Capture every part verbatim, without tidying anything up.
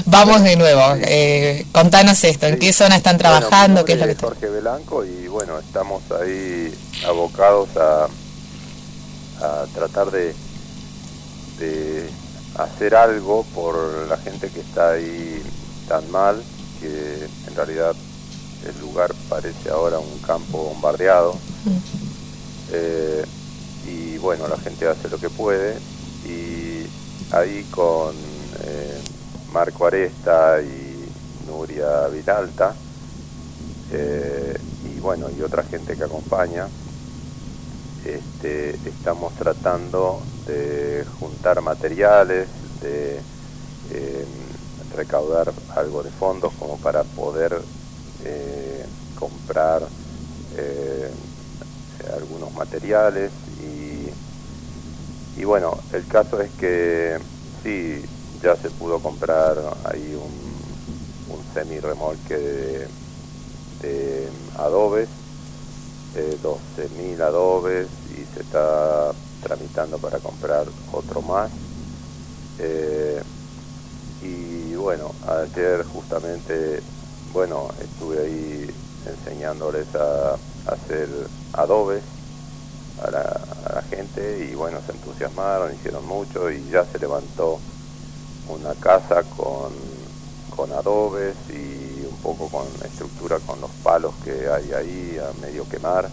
Vamos de nuevo, sí. eh, contanos esto, ¿en sí. qué zona están trabajando? Bueno, ¿Qué es lo que Jorge Belanco y bueno, estamos ahí abocados a, a tratar de, de hacer algo por la gente que está ahí tan mal, que en realidad el lugar parece ahora un campo bombardeado. Mm. Eh, y bueno, la gente hace lo que puede y ahí con eh, Marco Aresta y Nuria Vilalta eh, y bueno, y otra gente que acompaña, este, estamos tratando de juntar materiales, de eh, recaudar algo de fondos como para poder eh, comprar eh, algunos materiales y, y bueno, el caso es que sí, ya se pudo comprar ahí un, un semi-remolque de, de adobes, eh, doce mil adobes, y se está tramitando para comprar otro más. Eh, y bueno, ayer justamente, bueno, estuve ahí enseñándoles a, a hacer adobes a la, a la gente y bueno, se entusiasmaron, hicieron mucho y ya se levantó una casa con, con adobes y un poco con estructura, con los palos que hay ahí a medio quemar.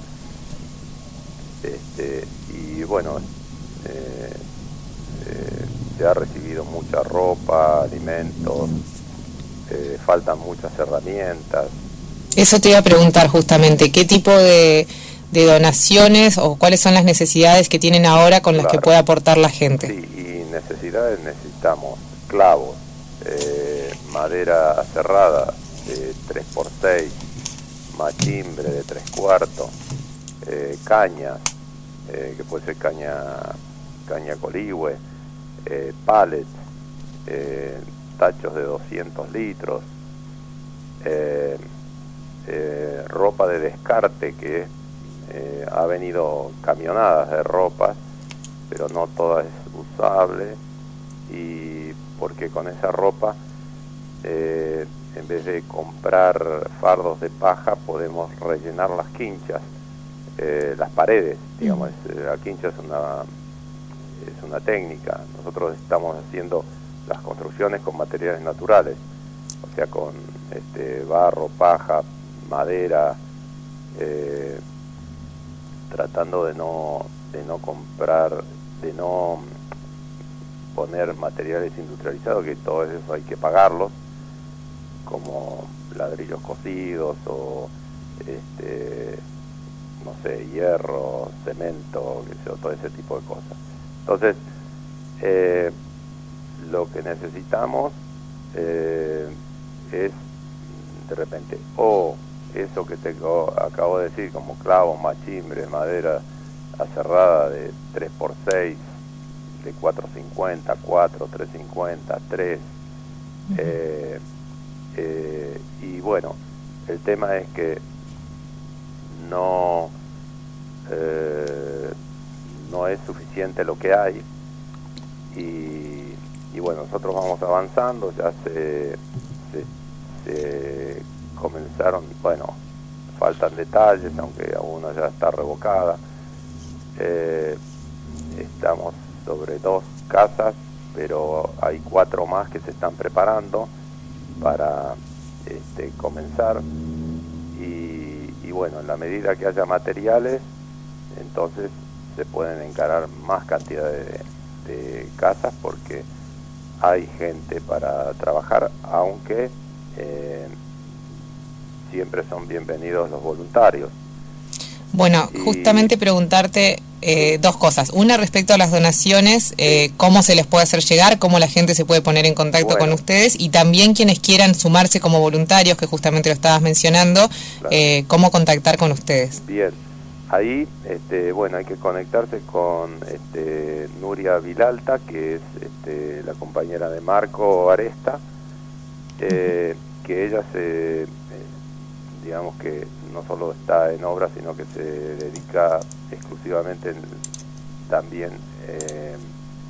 Este, y bueno, eh, eh, se ha recibido mucha ropa, alimentos, eh, faltan muchas herramientas. Eso te iba a preguntar justamente, ¿qué tipo de, de donaciones o cuáles son las necesidades que tienen ahora con las claro. que puede aportar la gente? Sí, y necesidades necesitamos clavos, eh, madera cerrada de tres por seis, machimbre de tres cuartos, eh, cañas, eh, que puede ser caña, caña coligüe, eh, pallets, eh, tachos de doscientos litros, eh, eh, ropa de descarte que eh, ha venido camionadas de ropa, pero no toda es usable, y porque con esa ropa eh, en vez de comprar fardos de paja podemos rellenar las quinchas, eh, las paredes, digamos, es, la quincha es una es una técnica. Nosotros estamos haciendo las construcciones con materiales naturales, o sea, con este barro, paja, madera, eh, tratando de no de no comprar, de no poner materiales industrializados, que todo eso hay que pagarlos, como ladrillos cocidos o este no sé, hierro, cemento, que sea, todo ese tipo de cosas. Entonces, eh, lo que necesitamos eh, es de repente o eso que te acabo de decir, como clavos, machimbre, madera aserrada de tres por seis, de cuatro cincuenta, cuatro, tres cincuenta, tres, eh, eh, y bueno, el tema es que no eh, no es suficiente lo que hay y, y bueno, nosotros vamos avanzando, ya se, se, se comenzaron, bueno, faltan detalles, aunque una ya está revocada. Eh, estamos sobre dos casas, pero hay cuatro más que se están preparando para este, comenzar y, y bueno, en la medida que haya materiales, entonces se pueden encarar más cantidad de, de casas porque hay gente para trabajar, aunque eh, siempre son bienvenidos los voluntarios. Bueno, y justamente preguntarte eh, dos cosas. Una, respecto a las donaciones, eh, cómo se les puede hacer llegar, cómo la gente se puede poner en contacto bueno. con ustedes, y también quienes quieran sumarse como voluntarios, que justamente lo estabas mencionando, claro. eh, cómo contactar con ustedes. Bien, ahí, este, bueno, hay que conectarse con este, Nuria Vilalta, que es este, la compañera de Marco Aresta, eh, uh-huh. que ella se... Eh, digamos que no solo está en obra, sino que se dedica exclusivamente en, también eh,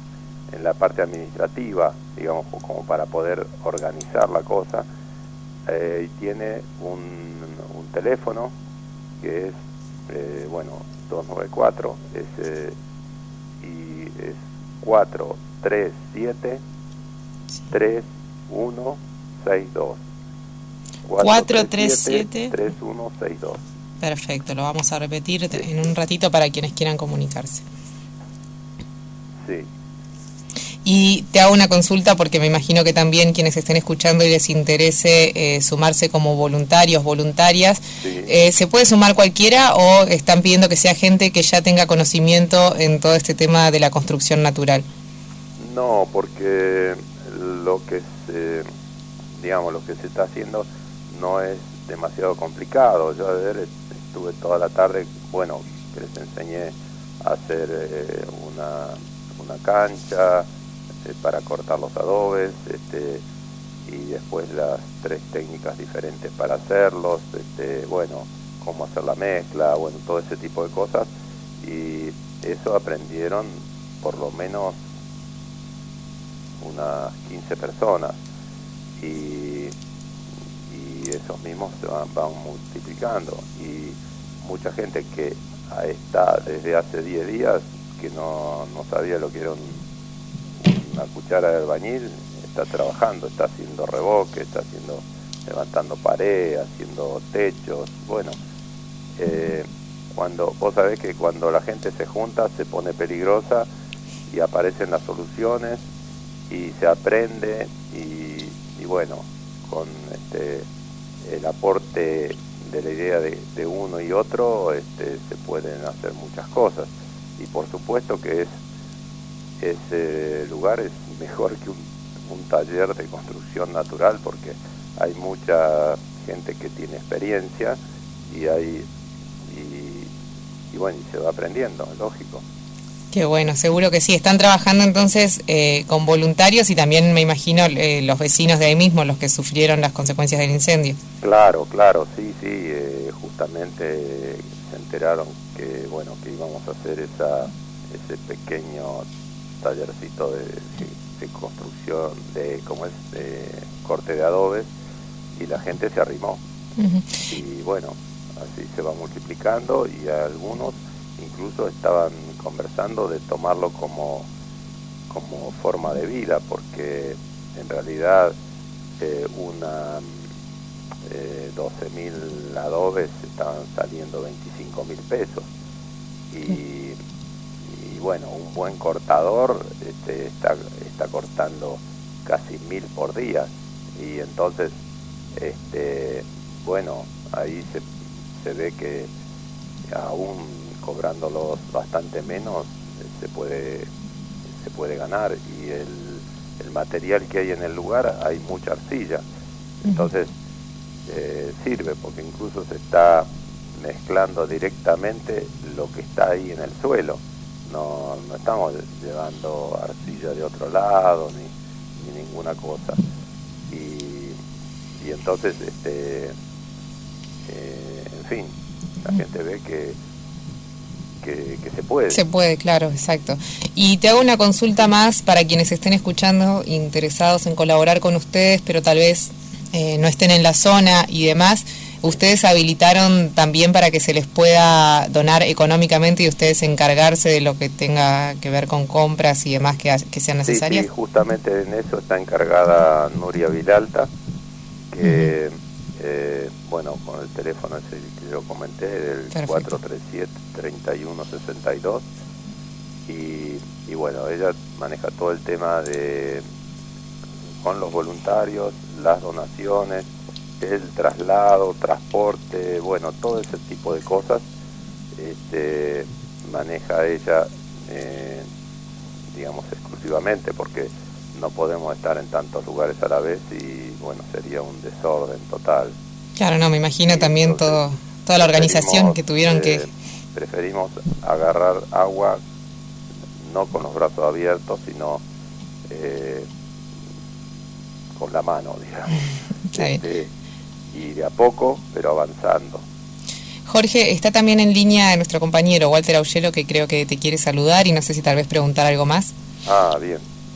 en la parte administrativa, digamos, como para poder organizar la cosa, eh, y tiene un, un teléfono que es, eh, bueno, dos nueve cuatro, es, eh, y es cuatro tres siete tres uno seis dos. cuatro tres siete tres uno seis dos. Perfecto, lo vamos a repetir en un ratito para quienes quieran comunicarse. Sí. Y te hago una consulta porque me imagino que también quienes estén escuchando y les interese eh, sumarse como voluntarios, voluntarias, Sí. eh, ¿se puede sumar cualquiera o están pidiendo que sea gente que ya tenga conocimiento en todo este tema de la construcción natural? No, porque lo que se, digamos, lo que se está haciendo no es demasiado complicado. Yo ayer estuve toda la tarde, bueno, que les enseñé a hacer eh, una, una cancha eh, para cortar los adobes, este, y después las tres técnicas diferentes para hacerlos, este, bueno, cómo hacer la mezcla, bueno, todo ese tipo de cosas, y eso aprendieron por lo menos unas quince personas, y, y esos mismos se van, van multiplicando, y mucha gente que está desde hace diez días que no, no sabía lo que era un, una cuchara de albañil, está trabajando, está haciendo revoque, está haciendo, levantando pared, haciendo techos. Bueno, eh, cuando vos sabés que cuando la gente se junta se pone peligrosa y aparecen las soluciones y se aprende, y, y bueno, con este el aporte de la idea de, de uno y otro, este, se pueden hacer muchas cosas, y por supuesto que es ese lugar es mejor que un, un taller de construcción natural, porque hay mucha gente que tiene experiencia y hay y, y bueno, y se va aprendiendo, lógico. Qué bueno, seguro que sí. Están trabajando entonces eh, con voluntarios y también me imagino eh, los vecinos de ahí mismo, los que sufrieron las consecuencias del incendio. Claro, claro, sí, sí, eh, justamente se enteraron que, bueno, que íbamos a hacer esa ese pequeño tallercito de, de, de construcción, de cómo es, de corte de adobes, y la gente se arrimó. Uh-huh. Y bueno, así se va multiplicando, y algunos incluso estaban conversando de tomarlo como, como forma de vida, porque en realidad eh, una eh, doce mil adobes estaban saliendo veinticinco mil pesos, y, y bueno, un buen cortador este, está, está cortando casi mil por día, y entonces este, bueno, ahí se, se ve que aún cobrándolos bastante menos se puede se puede ganar, y el, el material que hay en el lugar, hay mucha arcilla, entonces eh, sirve, porque incluso se está mezclando directamente lo que está ahí en el suelo, no, no estamos llevando arcilla de otro lado ni, ni ninguna cosa, y, y entonces este eh, en fin, la gente ve que Que, que se puede. Se puede, claro, exacto. Y te hago una consulta más para quienes estén escuchando, interesados en colaborar con ustedes, pero tal vez eh, no estén en la zona y demás. ¿Ustedes habilitaron también para que se les pueda donar económicamente y ustedes encargarse de lo que tenga que ver con compras y demás que, que sean necesarias? Sí, sí, justamente en eso está encargada Nuria Vilalta, que... Uh-huh. Eh, bueno, con el teléfono ese que yo comenté, del cuatro tres siete, tres uno seis dos, y, y bueno, ella maneja todo el tema de con los voluntarios, las donaciones, el traslado, transporte, bueno, todo ese tipo de cosas este, maneja ella, eh, digamos, exclusivamente, porque no podemos estar en tantos lugares a la vez y bueno, sería un desorden total. Claro, no, me imagino y también todo toda la organización que tuvieron eh, que... Preferimos agarrar agua no con los brazos abiertos, sino eh, con la mano, digamos. este, y de a poco, pero avanzando. Jorge, está también en línea nuestro compañero Walter Augello, que creo que te quiere saludar y no sé si tal vez preguntar algo más. Ah, bien.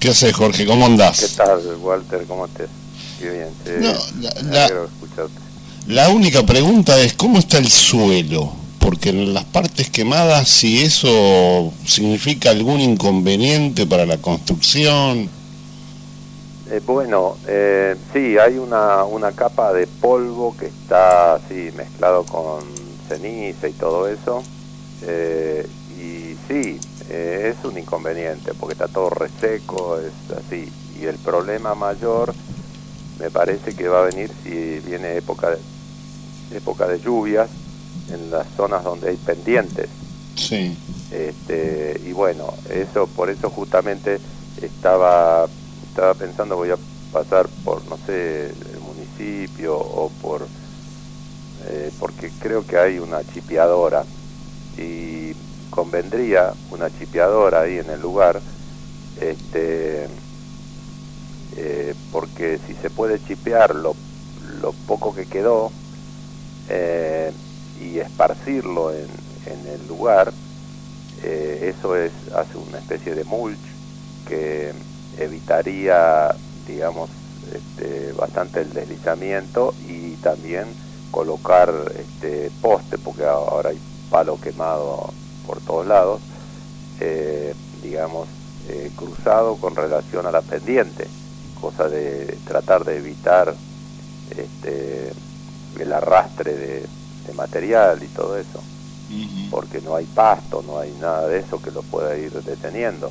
¿Qué haces, Jorge? ¿Cómo andás? ¿Qué tal, Walter? ¿Cómo estás? Qué bien, te, no, la, me la, alegro escucharte. La única pregunta es, ¿cómo está el suelo? Porque en las partes quemadas, si eso significa algún inconveniente para la construcción. Eh, bueno, eh, sí, hay una, una capa de polvo que está así mezclado con ceniza y todo eso. Eh, y sí, eh, es un inconveniente porque está todo reseco, es así. Y el problema mayor me parece que va a venir si viene época de, época de lluvias en las zonas donde hay pendientes. Sí. Este, y bueno, eso por eso justamente estaba estaba pensando, voy a pasar por, no sé, el municipio o por eh, porque creo que hay una chipeadora y convendría una chipeadora ahí en el lugar, este eh, porque si se puede chipear lo, lo poco que quedó eh, y esparcirlo en, en el lugar, eh, eso es hace una especie de mulch que evitaría, digamos, este, bastante el deslizamiento y también colocar este poste, porque ahora hay palo quemado por todos lados, eh, digamos, eh, cruzado con relación a la pendiente, cosa de tratar de evitar este, el arrastre de, de material y todo eso, uh-huh. porque no hay pasto, no hay nada de eso que lo pueda ir deteniendo.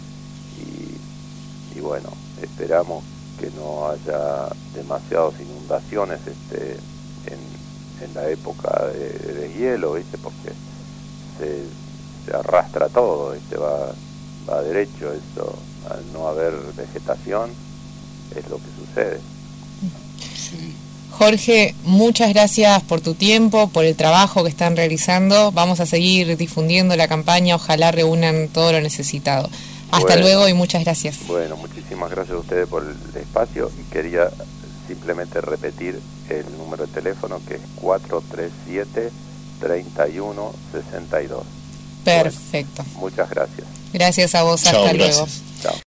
Y bueno, esperamos que no haya demasiadas inundaciones este, en, en la época de, de hielo, ¿viste? Porque se, se arrastra todo, ¿viste? Va, va derecho eso, al no haber vegetación, es lo que sucede. Jorge, muchas gracias por tu tiempo, por el trabajo que están realizando. Vamos a seguir difundiendo la campaña, ojalá reúnan todo lo necesitado. Hasta bueno, luego y muchas gracias. Bueno, muchísimas gracias a ustedes por el espacio y quería simplemente repetir el número de teléfono que es cuatro tres siete, tres uno seis dos. Perfecto. Bueno, muchas gracias. Gracias a vos, hasta Chao, luego. Gracias. Chao.